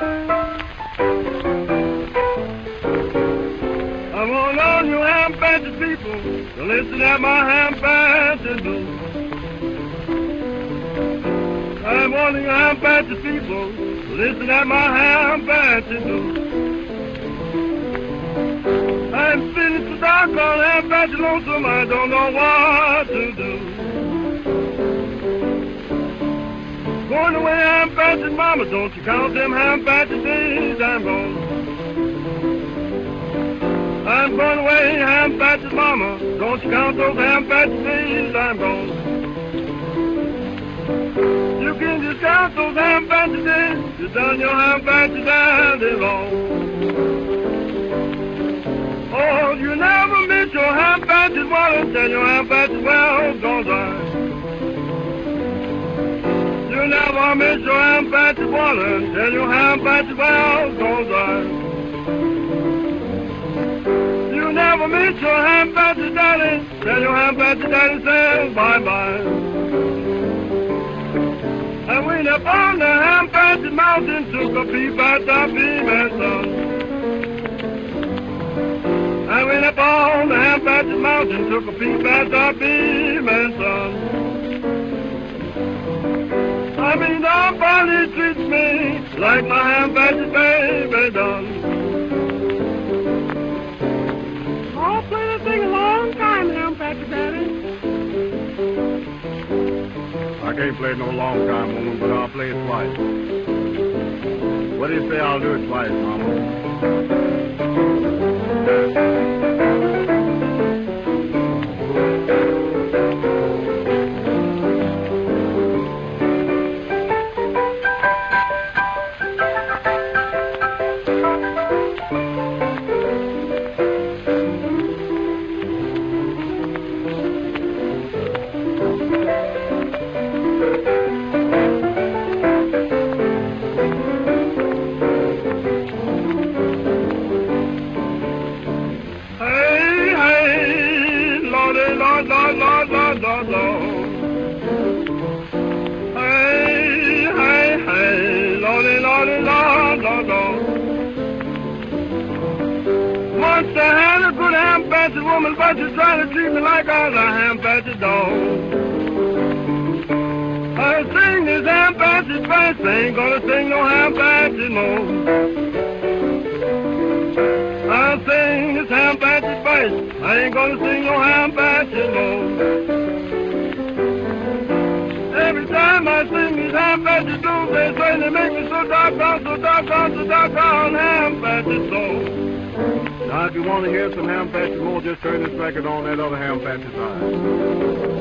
I want all you ham patches people to listen at my ham patches do. I want you ham patches people to listen at my ham patches do. I'm feeling so dark on ham patches lonesome, I don't know what to do. Going away ham patches, mama, don't you count them ham patches days I'm gone. I'm going away, ham patches, mama. Don't you count those ham patches days I'm gone. You can just count those ham patches days. You've done your ham patches all day long. Oh, you never miss your ham patches water till your ham patches well gone dry. You never miss your ham patches water till your ham patches well gone dry. Never miss your ham patches, daddy. Tell your ham patches, daddy, say bye-bye. And when up on the ham patches mountain, took a peep at the female sun. And when up on the ham patches mountain, took a peep at the female sun. I mean, nobody treats me like my ham patches baby done. I'll play this thing a long time, ham patches, Daddy. I can't play it no long time, woman, but I'll play it twice. What do you say I'll do it twice, Mama? Once I had a good ham patches woman, but she's trying to treat me like all the ham patches dogs. I sing this ham patches first, I ain't gonna sing no ham patches more. I sing this ham patches first, I ain't gonna sing no ham patches more. Every time I sing these ham patches blues, they say they make me so doggone ham patches so. Now, if you want to hear some ham patches more, just turn this record on that other ham patches side.